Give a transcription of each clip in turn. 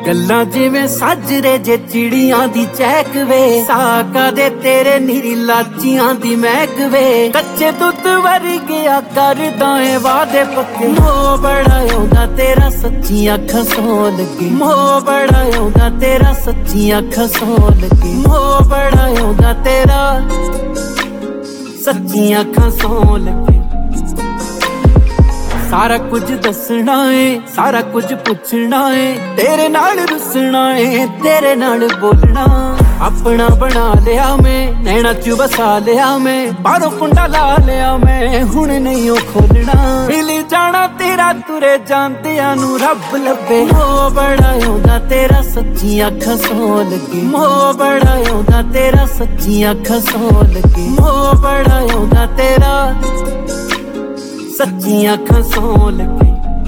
ਗੱਲਾਂ ਜਿਵੇਂ ਸਾਜਰੇ ਜੇ ਚਿੜੀਆਂ ਦੀ ਚਹਿਕ ਵੇ, ਸਾਕਾਂ ਦੇ ਤੇਰੇ ਨੀਰੀ ਲਾਚੀਆਂ ਦੀ ਮਹਿਕ ਵੇ। ਕੱਚੇ ਦੁੱਧ ਵਰਗਿਆ ਕਰਦਾ ਏ ਵਾਦੇ ਪੱਕੇ, ਮੋਹ ਬੜਾ ਆਉਂਦਾ ਤੇਰਾ ਸੱਚੀਆਂ ਅੱਖਾਂ ਸੌਂ ਲੱਗੇ। ਮੋਹ ਬੜਾ ਆਉਂਦਾ ਤੇਰਾ ਸੱਚੀਆਂ ਅੱਖਾਂ ਸੌਂ ਲੱਗੇ। ਮੋਹ ਬੜਾ ਆਉਂਦਾ ਤੇਰਾ ਸੱਚੀਆਂ ਅੱਖਾਂ ਸੌਂ ਲੱਗੇ। ਸਾਰਾ ਕੁਝ ਦੱਸਣਾ ਏ, ਸਾਰਾ ਕੁਝ ਪੁੱਛਣਾ ਏ, ਤੇਰੇ ਨਾਲ ਰੁੱਸਣਾ ਏ, ਤੇਰੇ ਨਾਲ ਬੋਲਣਾ। ਆਪਣਾ ਬਣਾ ਲਿਆ ਮੈਂ, ਨੈਣਾ ਚ ਵਸਾ ਲਿਆ ਮੈਂ, ਬਾਹਰੋਂ ਕੁੰਡਾ ਲਾ ਲਿਆ ਮੈਂ, ਹੁਣ ਨਹੀਂ ਉਹ ਖੋਲਣਾ। ਮਿਲ ਜਾਣਾ ਤੇਰਾ ਤੁਰੇ ਜਾਂਦਿਆਂ ਨੂੰ ਰੱਬ ਲੱਭੇ। ਮੋਹ ਬੜਾ ਆਉਂਦਾ ਤੇਰਾ ਸੱਚੀਆਂ ਅੱਖਾਂ ਸੌਂ ਲੱਗੇ। ਮੋਹ ਬੜਾ ਆਉਂਦਾ ਤੇਰਾ ਸੱਚੀਆਂ ਅੱਖਾਂ ਸੌਂ ਲੱਗੇ। ਮੋਹ ਬੜਾ ਆਉਂਦਾ ਤੇਰਾ ਸੱਚੀਆਂ ਅੱਖਾਂ ਸੌਂ ਲੱਗੇ।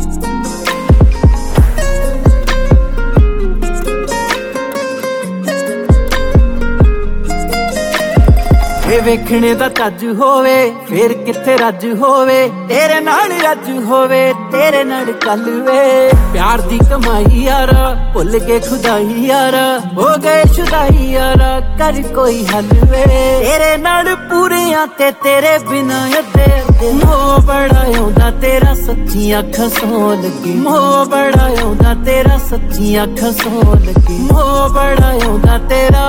ਇਹ ਵੇਖਣੇ ਦਾ ਚੱਜ ਹੋਵੇ ਫੇਰ ਕਿੱਥੇ ਰੱਜ ਹੋਵੇ, ਤੇਰੇ ਨਾਲ ਰੱਜ ਹੋਵੇ, ਤੇਰੇ ਨਾਲ ਕੱਲ ਵੇ। ਪਿਆਰ ਦੀ ਕਮਾਈ ਯਾਰਾ ਭੁੱਲ ਕੇ ਖੁਦਾਈ ਯਾਰਾ, ਹੋ ਗਏ ਸ਼ੁਦਾਈ ਯਾਰਾ, ਕਰ ਕੋਈ ਹੱਲ ਵੇ। ਤੇਰੇ ਨਾਲ ਪੂਰਿਆਂ ਤੇ ਤੇਰੇ ਬਿਨਾਂ ਅੱਧੇ ਅੱਧੇ। ਮੋਹ ਬੜਾ ਆਉਂਦਾ ਤੇਰਾ ਸੱਚੀਆਂ ਅੱਖਾਂ ਸੌਂ ਲੱਗੇ। ਮੋਹ ਬੜਾ ਆਉਂਦਾ ਤੇਰਾ ਸੱਚੀਆਂ ਅੱਖਾਂ ਸੌਂ ਲੱਗੇ। ਮੋਹ ਬੜਾ ਆਉਂਦਾ ਤੇਰਾ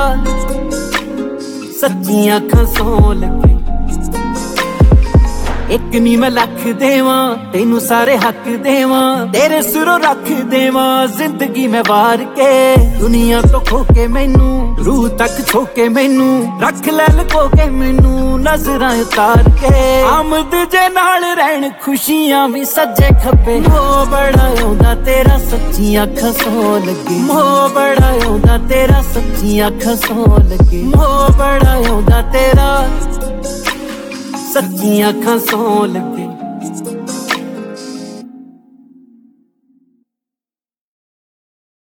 ਸੱਚੀਆਂ ਅੱਖਾਂ ਸੌਂ ਲੱਗੇ। ਇੱਕ ਨੀ ਮੈਂ ਲੱਖ ਦੇਵਾਂ ਤੈਨੂੰ ਸਾਰੇ ਹੱਕ ਦੇਵਾਂ, ਤੇਰੇ ਸਿਰੋਂ ਰੱਖ ਦੇਵਾਂ ਜ਼ਿੰਦਗੀ ਮੈਂ ਵਾਰ ਕੇ। ਦੁਨੀਆ ਤੋਂ ਖੋ ਕੇ ਮੈਨੂੰ, ਰੂਹ ਤੱਕ ਛੋ ਕੇ ਮੈਨੂੰ, ਰੱਖ ਲੈ ਲਕੋ ਕੇ ਮੈਨੂੰ ਨਜ਼ਰਾਂ ਉਤਾਰ ਕੇ। ਆਮਦ ਜੇ ਨਾਲ ਰਹਿਣ ਖੁਸ਼ੀਆਂ ਵੀ ਸੱਜੇ ਖੱਬੇ। ਮੋਹ ਬੜਾ ਆਉਂਦਾ ਤੇਰਾ ਸੱਚੀਆਂ ਅੱਖਾਂ ਸੌਂ ਲੱਗੇ। ਮੋਹ ਬੜਾ ਆਉਂਦਾ ਤੇਰਾ ਸੱਚੀਆਂ ਅੱਖਾਂ ਸੌਂ ਲੱਗੇ। ਮੋਹ ਬੜਾ ਆਉਂਦਾ ਤੇਰਾ ਸੱਚੀਆਂ ਅੱਖਾਂ ਸੌਂ ਲੱਗੇ।